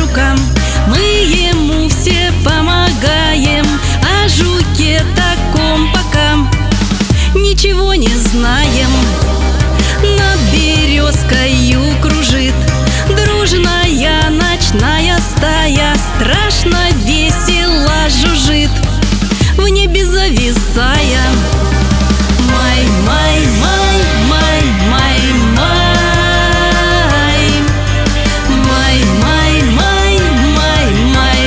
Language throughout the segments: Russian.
жука. Мы ему все помогаем, о жуке таком пока ничего не знаем. Над березкою кружит дружная ночная стая, страшно весело жужжит, в небе зависая. Май, май, май, май, май, май. Май, май, май, май, май,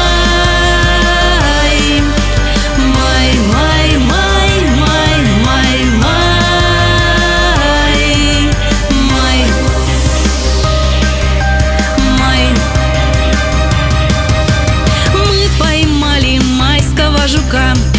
май. Май, май, май, май, май, май. Май. Мы поймали майского жука.